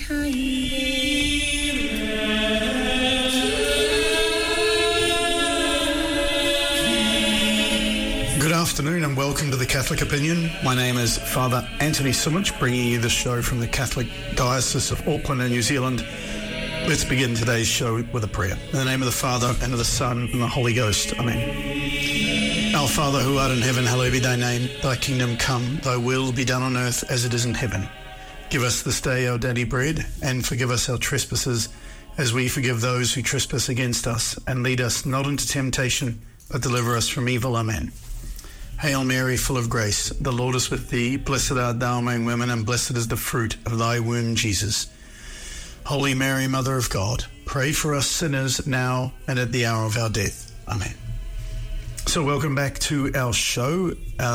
behind it. Good afternoon and welcome to The Catholic Opinion. My name is Father Anthony Sumich, bringing you the show from the Catholic Diocese of Auckland in New Zealand. Let's begin today's show with a prayer. In the name of the Father, and of the Son, and the Holy Ghost. Amen. Our Father, who art in heaven, hallowed be thy name. Thy kingdom come, thy will be done on earth as it is in heaven. Give us this day our daily bread, and forgive us our trespasses, as we forgive those who trespass against us. And lead us not into temptation, but deliver us from evil. Amen. Hail Mary, full of grace, the Lord is with thee. Blessed art thou among women, and blessed is the fruit of thy womb, Jesus. Holy Mary, Mother of God, pray for us sinners now and at the hour of our death. Amen. So welcome back to our show.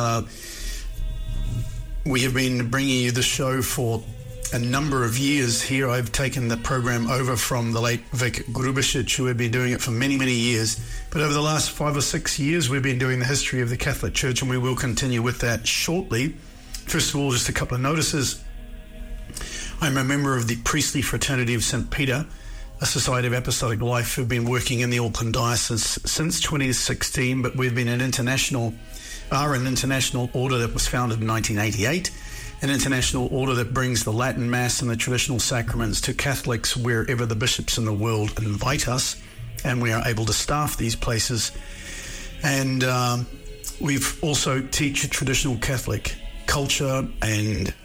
We have been bringing you the show for a number of years here. I've taken the program over from the late Vic Grubisic, who had been doing it for many, many years. But over the last 5 or 6 years, we've been doing the history of the Catholic Church, and we will continue with that shortly. First of all, just a couple of notices. I'm a member of the Priestly Fraternity of St. Peter, a Society of Apostolic Life who've been working in the Auckland Diocese since 2016, but we've been an international order that was founded in 1988, an international order that brings the Latin Mass and the traditional sacraments to Catholics wherever the bishops in the world invite us, and we are able to staff these places. And we've also teach traditional Catholic culture and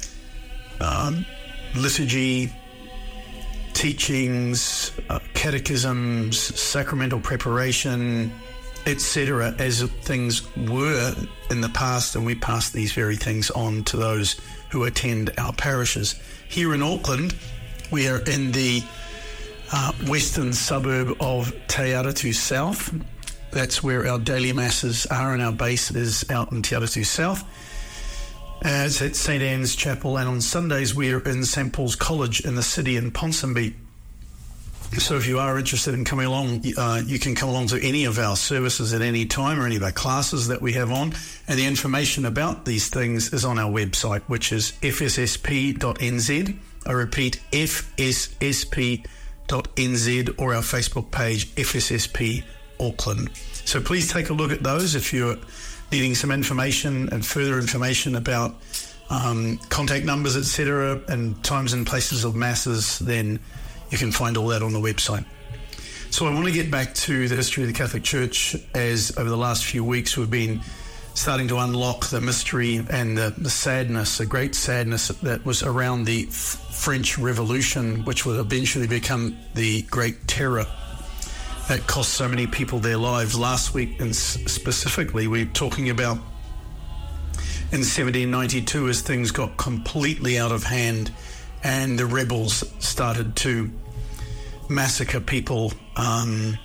liturgy, teachings, catechisms, sacramental preparation, etc., as things were in the past, and we pass these very things on to those who attend our parishes. Here in Auckland, we are in the western suburb of Te Aratu South. That's where our daily masses are, and our base is out in Te Aratu South. It's at St. Anne's Chapel, and on Sundays we are in St. Paul's College in the city in Ponsonby. So if you are interested in coming along, you can come along to any of our services at any time, or any of our classes that we have on. And the information about these things is on our website, which is fssp.nz. I repeat, fssp.nz, or our Facebook page, FSSP Auckland. So please take a look at those if you're needing some information and further information about contact numbers, etc., and times and places of masses. Then you can find all that on the website. So I want to get back to the history of the Catholic Church, as over the last few weeks we've been starting to unlock the mystery and the sadness, the great sadness that was around the French Revolution, which would eventually become the Great Terror that cost so many people their lives. Last week, and specifically, we're talking about in 1792, as things got completely out of hand and the rebels started to massacre people in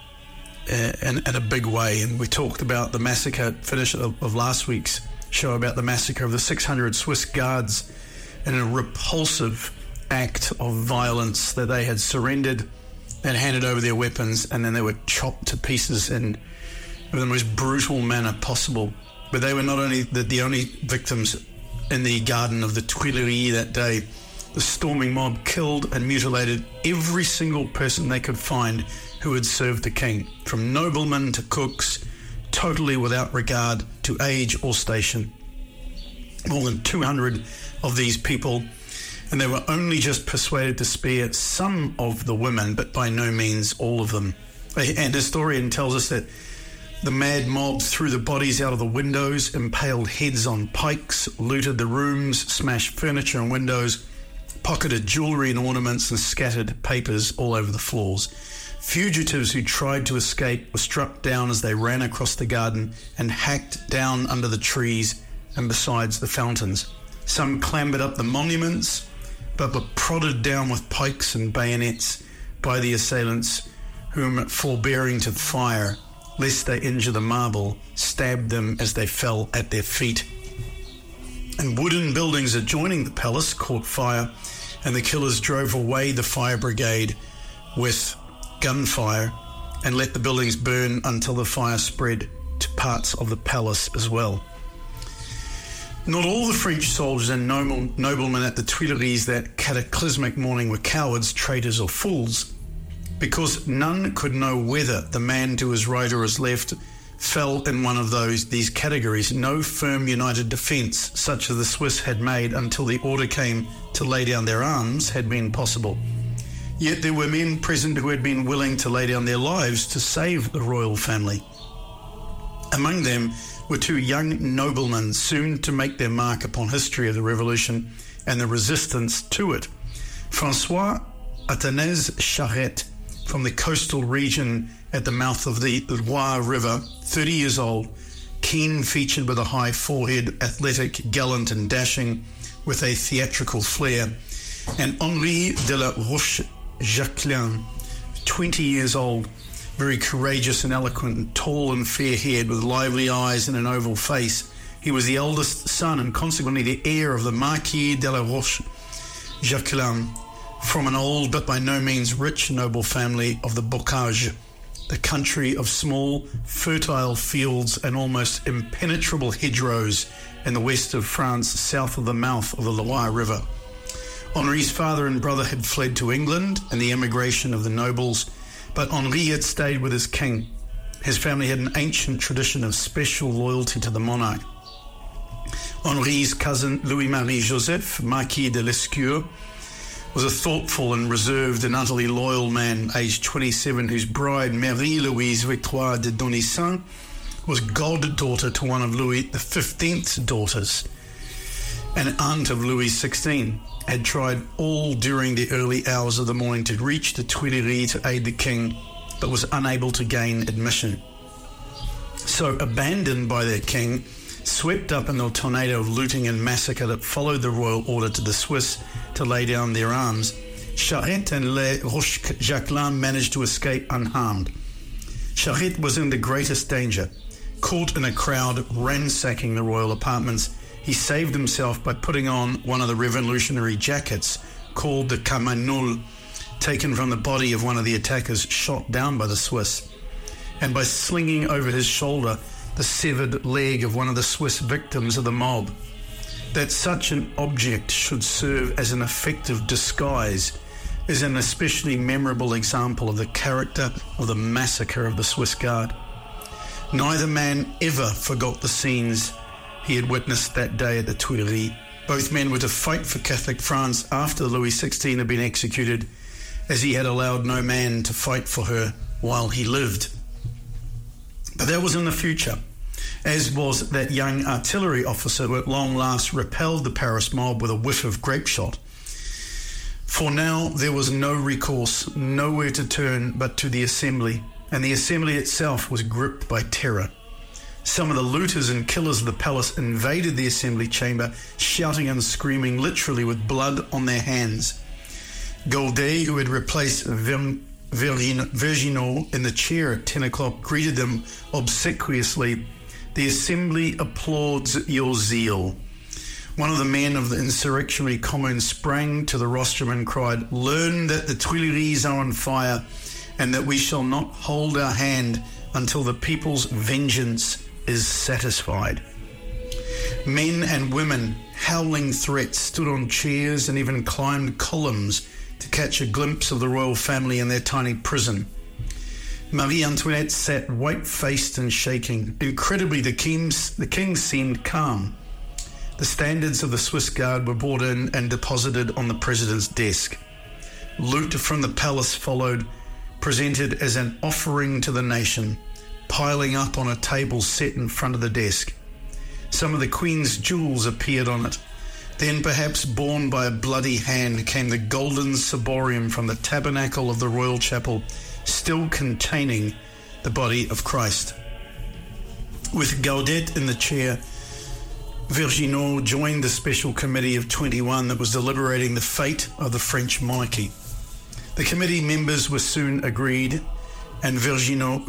a big way. And we talked about the massacre, finish of last week's show, about the massacre of the 600 Swiss guards in a repulsive act of violence, that they had surrendered and handed over their weapons, and then they were chopped to pieces in the most brutal manner possible. But they were not only the only victims in the garden of the Tuileries that day. The storming mob killed and mutilated every single person they could find who had served the king, from noblemen to cooks, totally without regard to age or station. More than 200 of these people, and they were only just persuaded to spare some of the women, but by no means all of them. And historian tells us that the mad mob threw the bodies out of the windows, impaled heads on pikes, looted the rooms, smashed furniture and windows, pocketed jewellery and ornaments, and scattered papers all over the floors. Fugitives who tried to escape were struck down as they ran across the garden and hacked down under the trees and besides the fountains. Some clambered up the monuments, but were prodded down with pikes and bayonets by the assailants, whom, forbearing to fire, lest they injure the marble, stabbed them as they fell at their feet. And wooden buildings adjoining the palace caught fire, and the killers drove away the fire brigade with gunfire and let the buildings burn until the fire spread to parts of the palace as well. Not all the French soldiers and noblemen at the Tuileries that cataclysmic morning were cowards, traitors or fools, because none could know whether the man to his right or his left fell in one of these categories. No firm united defence, such as the Swiss had made until the order came to lay down their arms, had been possible. Yet there were men present who had been willing to lay down their lives to save the royal family. Among them were two young noblemen soon to make their mark upon history of the Revolution and the resistance to it. Francois Athanase Charette, from the coastal region at the mouth of the Loire River, 30 years old, keen-featured with a high forehead, athletic, gallant and dashing, with a theatrical flair, and Henri de la Roche-Jacquelin, 20 years old, very courageous and eloquent, tall and fair-haired, with lively eyes and an oval face. He was the eldest son and consequently the heir of the Marquis de la Roche-Jacquelin, from an old but by no means rich noble family of the Bocage, the country of small, fertile fields and almost impenetrable hedgerows in the west of France, south of the mouth of the Loire River. Henri's father and brother had fled to England in the emigration of the nobles, but Henri had stayed with his king. His family had an ancient tradition of special loyalty to the monarch. Henri's cousin Louis-Marie Joseph, Marquis de Lescure, was a thoughtful and reserved and utterly loyal man, aged 27, whose bride, Marie-Louise Victoire de Donisson, was goddaughter to one of Louis XV's daughters. An aunt of Louis XVI had tried all during the early hours of the morning to reach the Tuileries to aid the king, but was unable to gain admission. So, abandoned by their king, swept up in the tornado of looting and massacre that followed the royal order to the Swiss to lay down their arms, Charette and La Roche-Jacquelin managed to escape unharmed. Charette was in the greatest danger. Caught in a crowd ransacking the royal apartments, he saved himself by putting on one of the revolutionary jackets called the camanul, taken from the body of one of the attackers shot down by the Swiss, and by slinging over his shoulder the severed leg of one of the Swiss victims of the mob. That such an object should serve as an effective disguise is an especially memorable example of the character of the massacre of the Swiss Guard. Neither man ever forgot the scenes he had witnessed that day at the Tuileries. Both men were to fight for Catholic France after Louis XVI had been executed, as he had allowed no man to fight for her while he lived. But that was in the future, as was that young artillery officer who at long last repelled the Paris mob with a whiff of grape shot. For now there was no recourse, nowhere to turn but to the Assembly, and the Assembly itself was gripped by terror. Some of the looters and killers of the palace invaded the Assembly chamber, shouting and screaming, literally with blood on their hands. Goldet, who had replaced Verginaud in the chair at 10 o'clock, greeted them obsequiously. "The Assembly applauds your zeal." One of the men of the insurrectionary commune sprang to the rostrum and cried, "Learn that the Tuileries are on fire, and that we shall not hold our hand until the people's vengeance is satisfied." Men and women, howling threats, stood on chairs and even climbed columns to catch a glimpse of the royal family in their tiny prison. Marie Antoinette sat white-faced and shaking. Incredibly, the king seemed calm. The standards of the Swiss Guard were brought in and deposited on the president's desk. Loot from the palace followed, presented as an offering to the nation, piling up on a table set in front of the desk. Some of the Queen's jewels appeared on it. Then, perhaps borne by a bloody hand, came the golden ciborium from the tabernacle of the royal chapel, still containing the body of Christ. With Gaudet in the chair, Verginaud joined the special committee of 21 that was deliberating the fate of the French monarchy. The committee members were soon agreed, and Vergniaud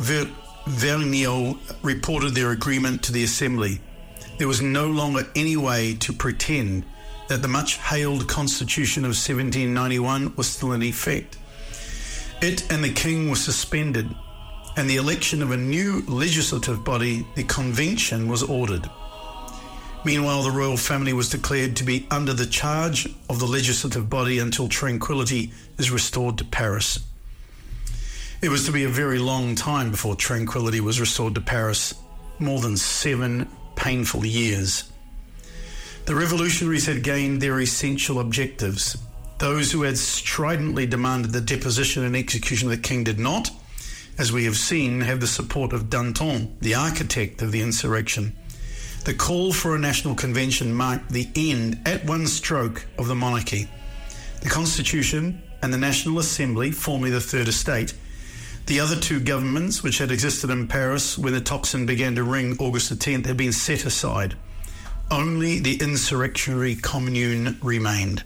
reported their agreement to the Assembly. There was no longer any way to pretend that the much-hailed Constitution of 1791 was still in effect. It and the King were suspended, and the election of a new legislative body, the Convention, was ordered. Meanwhile, the royal family was declared to be under the charge of the legislative body until tranquility is restored to Paris. It was to be a very long time before tranquility was restored to Paris, more than 7 painful years. The revolutionaries had gained their essential objectives. Those who had stridently demanded the deposition and execution of the king did not, as we have seen, have the support of Danton, the architect of the insurrection. The call for a national convention marked the end, at one stroke, of the monarchy. The Constitution and the National Assembly, formerly the Third Estate, the other two governments which had existed in Paris when the tocsin began to ring August the 10th had been set aside. Only the insurrectionary commune remained.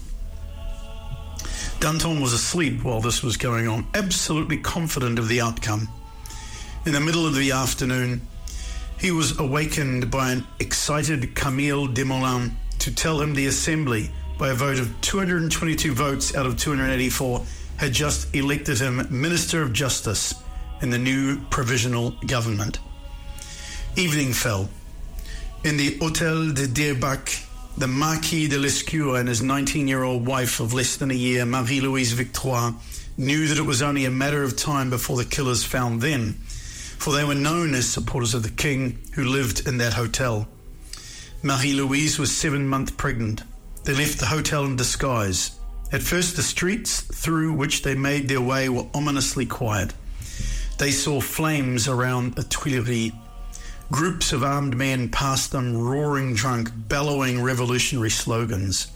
Danton was asleep while this was going on, absolutely confident of the outcome. In the middle of the afternoon, he was awakened by an excited Camille Desmoulins to tell him the Assembly, by a vote of 222 votes out of 284, had just elected him Minister of Justice in the new provisional government. Evening fell. In the Hôtel de Derbach, the Marquis de Lescure and his 19-year-old wife of less than a year, Marie-Louise Victoire, knew that it was only a matter of time before the killers found them, for they were known as supporters of the king who lived in that hotel. Marie-Louise was 7 months pregnant. They left the hotel in disguise. At first, the streets through which they made their way were ominously quiet. They saw flames around the Tuileries. Groups of armed men passed them, roaring drunk, bellowing revolutionary slogans.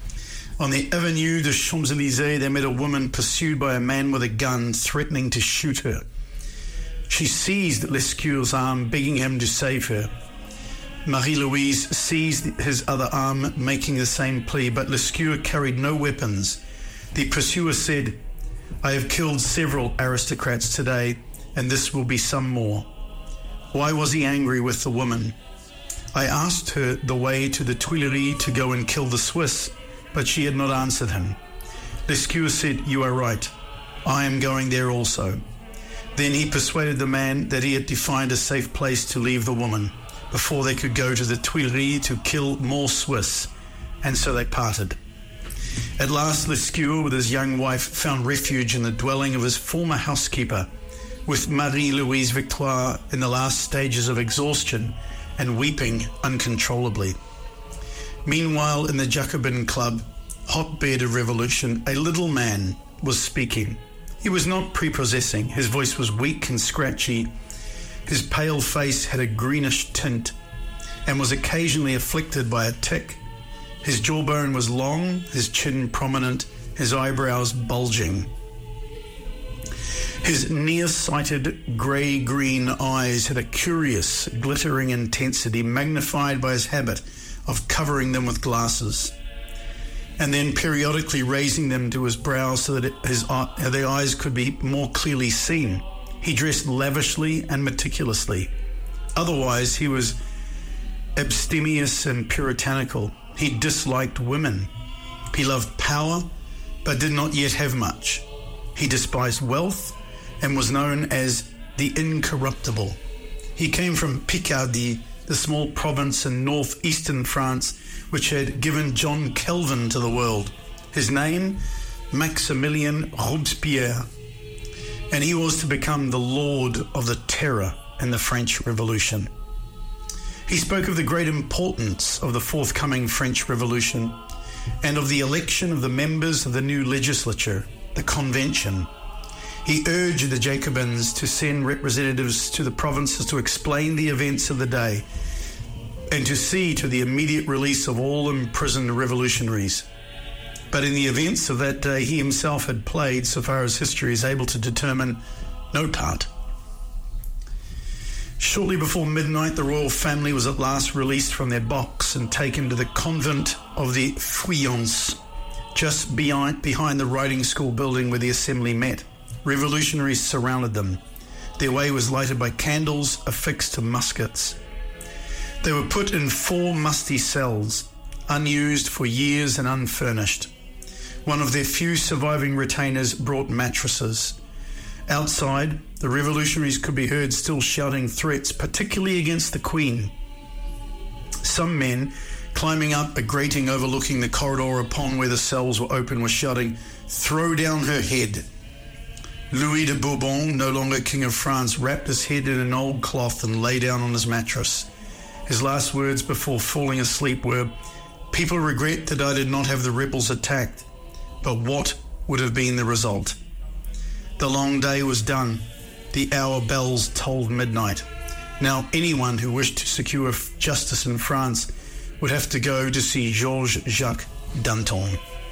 On the Avenue des Champs-Élysées, they met a woman pursued by a man with a gun, threatening to shoot her. She seized Lescure's arm, begging him to save her. Marie-Louise seized his other arm, making the same plea, but Lescure carried no weapons. The pursuer said, "I have killed several aristocrats today, and this will be some more." Why was he angry with the woman? I asked her the way to the Tuileries to go and kill the Swiss, but she had not answered him. Lescure said, "You are right. I am going there also." Then he persuaded the man that he had defined a safe place to leave the woman before they could go to the Tuileries to kill more Swiss, and so they parted. At last, Lescure, with his young wife, found refuge in the dwelling of his former housekeeper, with Marie-Louise Victoire in the last stages of exhaustion and weeping uncontrollably. Meanwhile, in the Jacobin Club, hotbed of revolution, a little man was speaking. He was not prepossessing. His voice was weak and scratchy. His pale face had a greenish tint and was occasionally afflicted by a tic. His jawbone was long, his chin prominent, his eyebrows bulging. His near-sighted grey-green eyes had a curious, glittering intensity magnified by his habit of covering them with glasses and then periodically raising them to his brows so that their eyes could be more clearly seen. He dressed lavishly and meticulously. Otherwise, he was abstemious and puritanical. He disliked women. He loved power, but did not yet have much. He despised wealth and was known as the Incorruptible. He came from Picardy, the small province in northeastern France, which had given John Calvin to the world. His name, Maximilien Robespierre, and he was to become the Lord of the Terror in the French Revolution. He spoke of the great importance of the forthcoming French Revolution and of the election of the members of the new legislature, the Convention. He urged the Jacobins to send representatives to the provinces to explain the events of the day and to see to the immediate release of all imprisoned revolutionaries. But in the events of that day, he himself had played, so far as history is able to determine, no part. Shortly before midnight, the royal family was at last released from their box and taken to the convent of the Feuillants, just behind the riding school building where the assembly met. Revolutionaries surrounded them. Their way was lighted by candles affixed to muskets. They were put in 4 musty cells, unused for years and unfurnished. One of their few surviving retainers brought mattresses. Outside, the revolutionaries could be heard still shouting threats, particularly against the Queen. Some men, climbing up a grating overlooking the corridor upon where the cells were open, were shouting, "Throw down her head." Louis de Bourbon, no longer King of France, wrapped his head in an old cloth and lay down on his mattress. His last words before falling asleep were, "People regret that I did not have the rebels attacked, but what would have been the result?" The long day was done. The hour bells tolled midnight. Now anyone who wished to secure justice in France would have to go to see Georges Jacques Danton.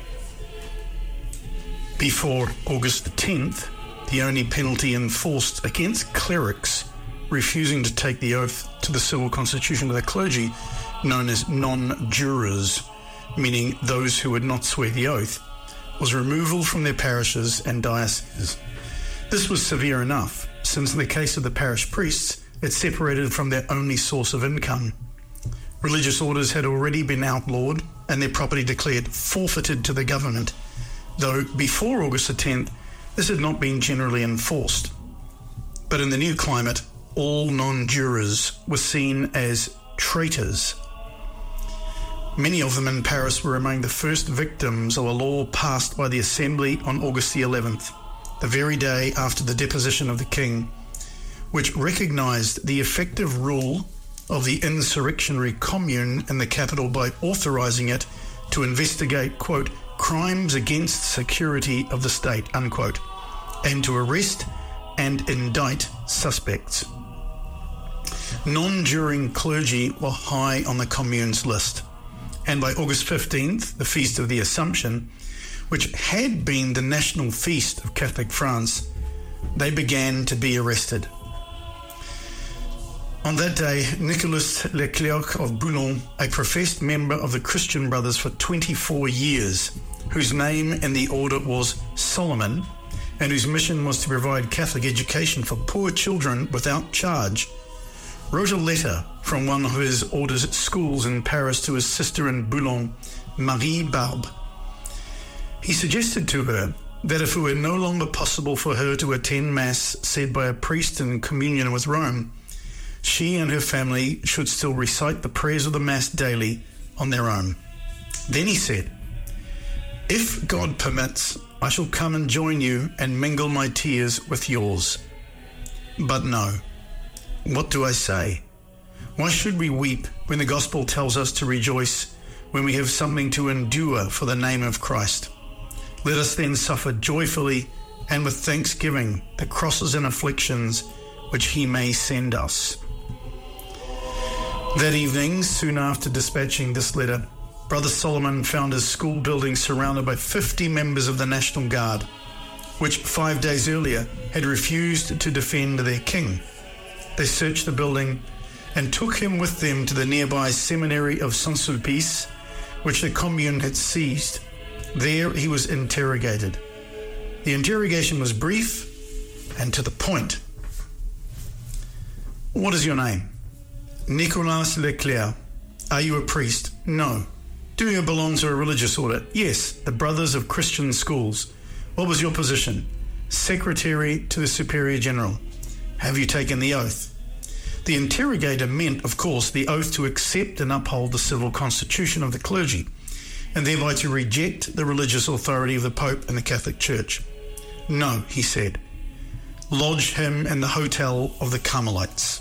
Before August the 10th, the only penalty enforced against clerics refusing to take the oath to the civil constitution of the clergy, known as non-jurors, meaning those who would not swear the oath, was removal from their parishes and dioceses. This was severe enough, since in the case of the parish priests, it separated from their only source of income. Religious orders had already been outlawed and their property declared forfeited to the government, though before August the 10th, this had not been generally enforced. But in the new climate, all non-jurors were seen as traitors. Many of them in Paris were among the first victims of a law passed by the Assembly on August the 11th, the very day after the deposition of the king, which recognised the effective rule of the insurrectionary commune in the capital by authorising it to investigate, quote, crimes against security of the state, unquote, and to arrest and indict suspects. Non-juring clergy were high on the commune's list, and by August 15th, the Feast of the Assumption, which had been the national feast of Catholic France, they began to be arrested. On that day, Nicolas Leclerc of Boulogne, a professed member of the Christian Brothers for 24 years, whose name in the order was Solomon, and whose mission was to provide Catholic education for poor children without charge, wrote a letter from one of his order's schools in Paris to his sister in Boulogne, Marie Barbe. He suggested to her that if it were no longer possible for her to attend Mass said by a priest in communion with Rome, she and her family should still recite the prayers of the Mass daily on their own. Then he said, "If God permits, I shall come and join you and mingle my tears with yours. But no, what do I say? Why should we weep when the gospel tells us to rejoice when we have something to endure for the name of Christ? Let us then suffer joyfully and with thanksgiving the crosses and afflictions which he may send us." That evening, soon after dispatching this letter, Brother Solomon found his school building surrounded by 50 members of the National Guard, which 5 days earlier had refused to defend their king. They searched the building and took him with them to the nearby seminary of Saint-Sulpice, which the commune had seized. There he was interrogated. The interrogation was brief and to the point. "What is your name?" "Nicolas Leclerc." "Are you a priest?" "No." "Do you belong to a religious order?" "Yes, the Brothers of Christian Schools." "What was your position?" "Secretary to the Superior General." "Have you taken the oath?" The interrogator meant, of course, the oath to accept and uphold the civil constitution of the clergy, and thereby to reject the religious authority of the Pope and the Catholic Church. "No," he said. "Lodge him in the Hotel of the Carmelites."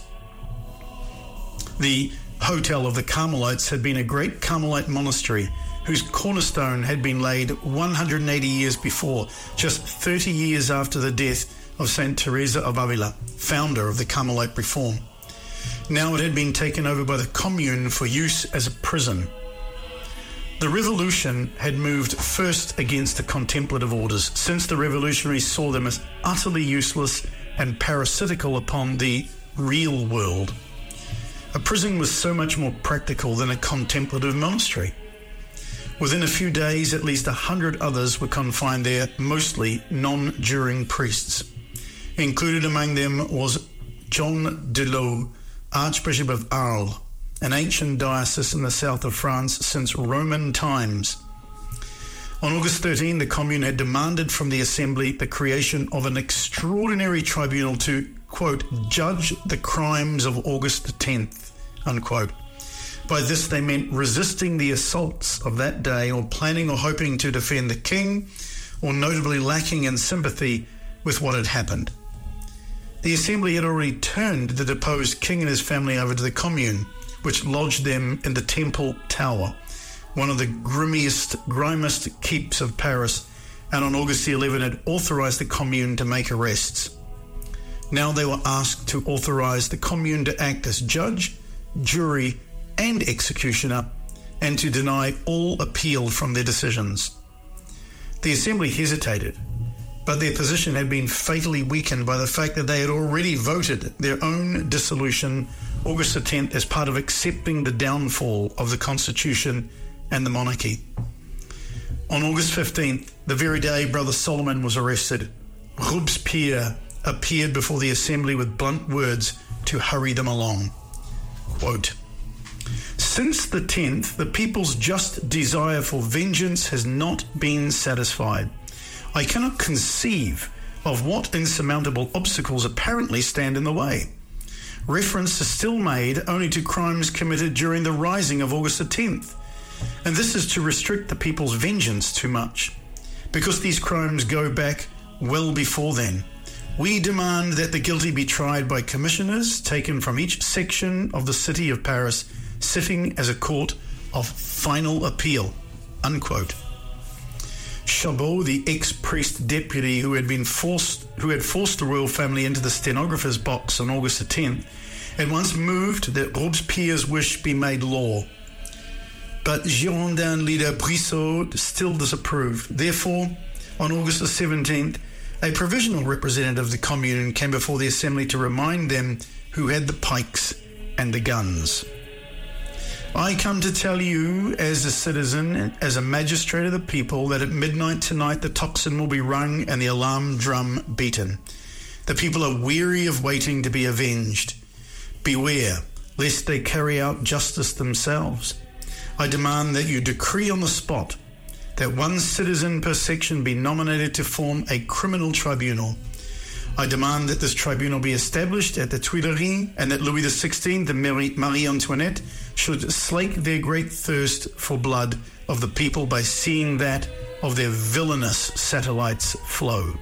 The Hotel of the Carmelites had been a great Carmelite monastery whose cornerstone had been laid 180 years before, just 30 years after the death of Saint Teresa of Avila, founder of the Carmelite reform. Now it had been taken over by the commune for use as a prison. The revolution had moved first against the contemplative orders, since the revolutionaries saw them as utterly useless and parasitical upon the real world. A prison was so much more practical than a contemplative monastery. Within a few days, at least 100 others were confined there, mostly non-juring priests. Included among them was John de Laue, Archbishop of Arles, an ancient diocese in the south of France since Roman times. On August 13, the Commune had demanded from the Assembly the creation of an extraordinary tribunal to, quote, judge the crimes of August the 10th, unquote. By this they meant resisting the assaults of that day, or planning or hoping to defend the king, or notably lacking in sympathy with what had happened. The Assembly had already turned the deposed king and his family over to the Commune, which lodged them in the Temple Tower, one of the grimiest keeps of Paris, and on August the 11th had authorised the Commune to make arrests. Now they were asked to authorise the Commune to act as judge, jury and executioner, and to deny all appeal from their decisions. The Assembly hesitated, but their position had been fatally weakened by the fact that they had already voted their own dissolution August the 10th as part of accepting the downfall of the Constitution and the monarchy. On August 15th, the very day Brother Solomon was arrested, Robespierre appeared before the Assembly with blunt words to hurry them along. Quote, "Since the 10th, the people's just desire for vengeance has not been satisfied. I cannot conceive of what insurmountable obstacles apparently stand in the way. Reference is still made only to crimes committed during the rising of August the 10th, and this is to restrict the people's vengeance too much, because these crimes go back well before then. We demand that the guilty be tried by commissioners taken from each section of the city of Paris, sitting as a court of final appeal." Unquote. Chabot, the ex-priest deputy who had forced the royal family into the stenographer's box on August the 10th, at once moved that Robespierre's wish be made law. But Girondin leader Brissot still disapproved. Therefore, on August the 17th, a provisional representative of the Commune came before the Assembly to remind them who had the pikes and the guns. "I come to tell you, as a citizen, as a magistrate of the people, that at midnight tonight the tocsin will be rung and the alarm drum beaten. The people are weary of waiting to be avenged. Beware, lest they carry out justice themselves. I demand that you decree on the spot that one citizen per section be nominated to form a criminal tribunal. I demand that this tribunal be established at the Tuileries, and that Louis XVI and Marie Antoinette should slake their great thirst for blood of the people by seeing that of their villainous satellites flow."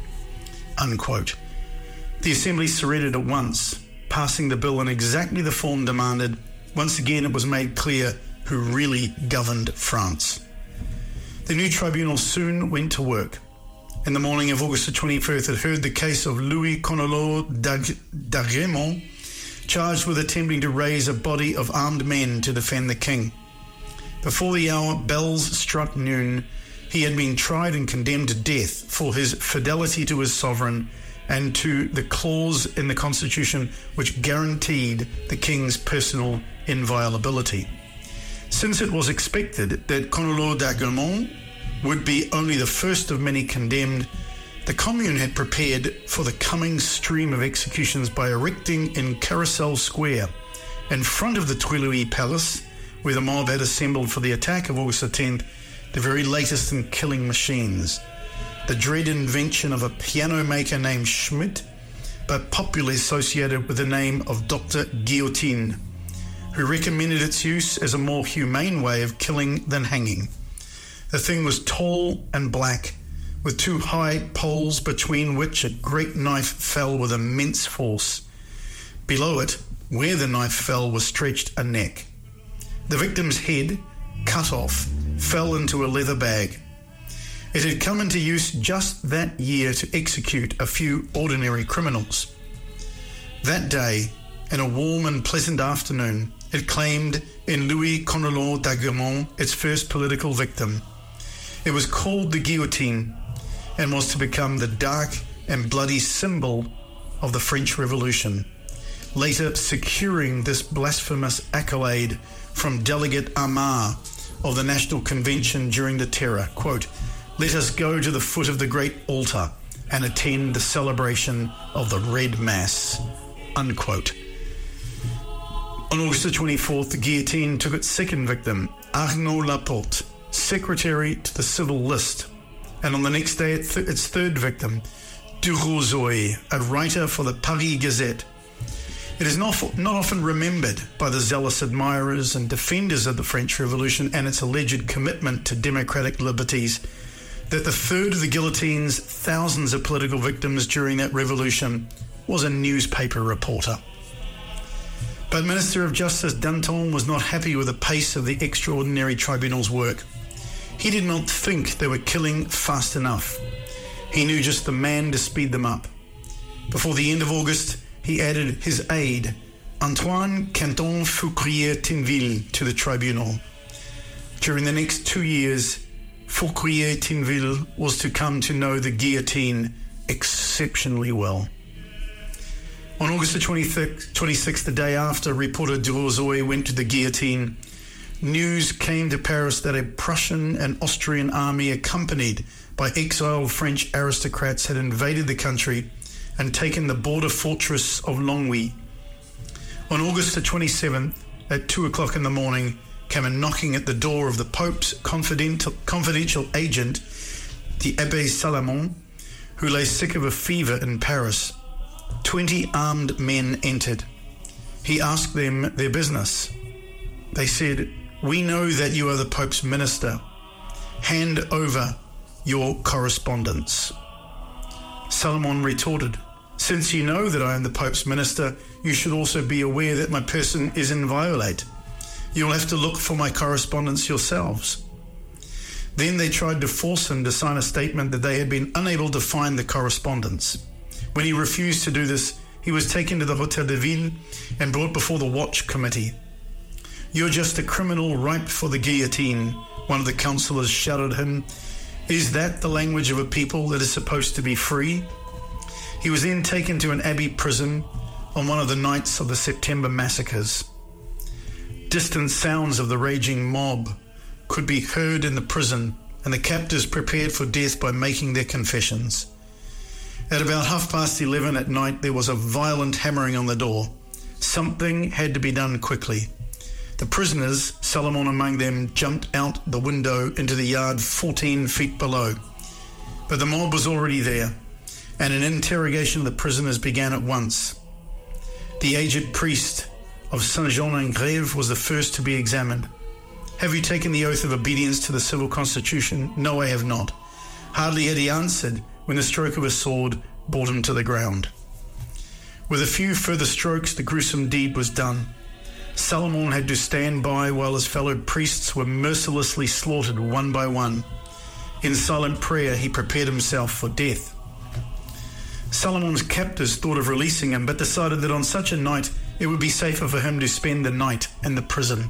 Unquote. The Assembly surrendered at once, passing the bill in exactly the form demanded. Once again it was made clear who really governed France. The new tribunal soon went to work. In the morning of August the 21st, it heard the case of Louis Connolot d'Agremont, charged with attempting to raise a body of armed men to defend the king. Before the hour bells struck noon, he had been tried and condemned to death for his fidelity to his sovereign and to the clause in the Constitution which guaranteed the king's personal inviolability. Since it was expected that Connolot d'Agremont would be only the first of many condemned, the Commune had prepared for the coming stream of executions by erecting in Carousel Square, in front of the Tuileries Palace, where the mob had assembled for the attack of August the 10th, the very latest in killing machines. The dread invention of a piano maker named Schmidt, but popularly associated with the name of Dr. Guillotine, who recommended its use as a more humane way of killing than hanging. The thing was tall and black, with two high poles between which a great knife fell with immense force. Below it, where the knife fell, was stretched a neck. The victim's head, cut off, fell into a leather bag. It had come into use just that year to execute a few ordinary criminals. That day, in a warm and pleasant afternoon, it claimed in Louis Connolot d'Agremont its first political victim. It was called the guillotine and was to become the dark and bloody symbol of the French Revolution, later securing this blasphemous accolade from Delegate Amar of the National Convention during the Terror. Quote, "Let us go to the foot of the great altar and attend the celebration of the Red Mass." Unquote. On August the 24th, the guillotine took its second victim, Arnaud Laporte, secretary to the civil list, and on the next day its third victim, Durozoy, a writer for the Paris Gazette. It is not often remembered by the zealous admirers and defenders of the French Revolution and its alleged commitment to democratic liberties that the third of the guillotine's thousands of political victims during that revolution was a newspaper reporter. But Minister of Justice Danton was not happy with the pace of the extraordinary tribunal's work. He did not think they were killing fast enough. He knew just the man to speed them up. Before the end of August, he added his aide, Antoine Canton Fouquier-Tinville, to the tribunal. During the next 2 years, Fouquier-Tinville was to come to know the guillotine exceptionally well. On August the 26th, the day after reporter Durozoy went to the guillotine, news came to Paris that a Prussian and Austrian army accompanied by exiled French aristocrats had invaded the country and taken the border fortress of Longwy. On August the 27th, at 2 o'clock in the morning, came a knocking at the door of the Pope's confidential agent, the Abbé Salamon, who lay sick of a fever in Paris. 20 armed men entered. He asked them their business. They said, "We know that you are the Pope's minister. Hand over your correspondence." Salamon retorted, "Since you know that I am the Pope's minister, you should also be aware that my person is inviolate. You'll have to look for my correspondence yourselves." Then they tried to force him to sign a statement that they had been unable to find the correspondence. When he refused to do this, he was taken to the Hôtel de Ville and brought before the Watch Committee. "You're just a criminal ripe for the guillotine," one of the councillors shouted at him. "Is that the language of a people that is supposed to be free?" He was then taken to an abbey prison on one of the nights of the September massacres. Distant sounds of the raging mob could be heard in the prison, and the captors prepared for death by making their confessions. At about 11:30 at night, there was a violent hammering on the door. Something had to be done quickly. The prisoners, Salamon among them, jumped out the window into the yard 14 feet below. But the mob was already there, and an interrogation of the prisoners began at once. The aged priest of Saint-Jean-en-Grève was the first to be examined. "Have you taken the oath of obedience to the civil constitution?" "No, I have not." Hardly had he answered when the stroke of a sword brought him to the ground. With a few further strokes, the gruesome deed was done. Salamon had to stand by while his fellow priests were mercilessly slaughtered one by one. In silent prayer, he prepared himself for death. Salamon's captors thought of releasing him, but decided that on such a night it would be safer for him to spend the night in the prison.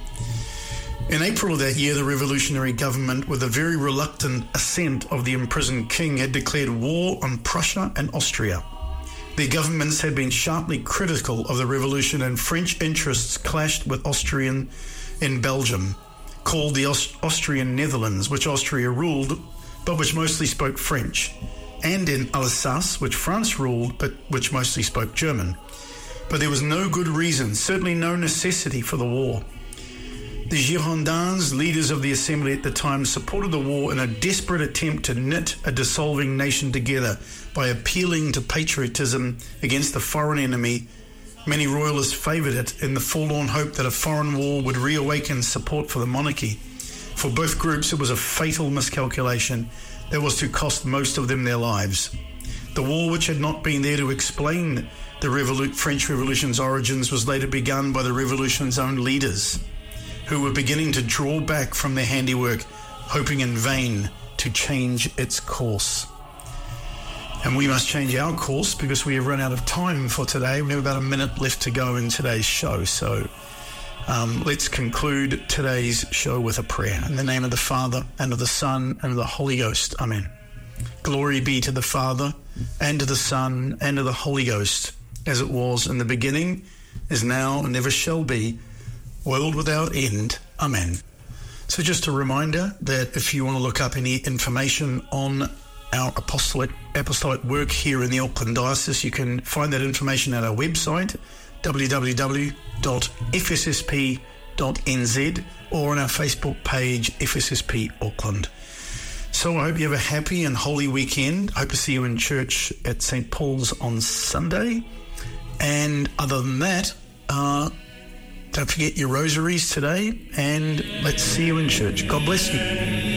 In April of that year, the revolutionary government, with the very reluctant assent of the imprisoned king, had declared war on Prussia and Austria. Their governments had been sharply critical of the revolution, and French interests clashed with Austrian in Belgium, called the Austrian Netherlands, which Austria ruled, but which mostly spoke French, and in Alsace, which France ruled, but which mostly spoke German. But there was no good reason, certainly no necessity for the war. The Girondins, leaders of the assembly at the time, supported the war in a desperate attempt to knit a dissolving nation together by appealing to patriotism against the foreign enemy. Many royalists favoured it in the forlorn hope that a foreign war would reawaken support for the monarchy. For both groups, it was a fatal miscalculation that was to cost most of them their lives. The war, which had not been there to explain the French Revolution's origins, was later begun by the revolution's own leaders, who were beginning to draw back from their handiwork, hoping in vain to change its course. And we must change our course because we have run out of time for today. We have about a minute left to go in today's show. So let's conclude today's show with a prayer. In the name of the Father, and of the Son, and of the Holy Ghost. Amen. Glory be to the Father, and to the Son, and to the Holy Ghost, as it was in the beginning, is now, and ever shall be, world without end. Amen. So just a reminder that if you want to look up any information on our apostolic work here in the Auckland Diocese, you can find that information at our website, www.fssp.nz, or on our Facebook page, FSSP Auckland. So I hope you have a happy and holy weekend. I hope to see you in church at St. Paul's on Sunday. And other than that, don't forget your rosaries today, and let's see you in church. God bless you.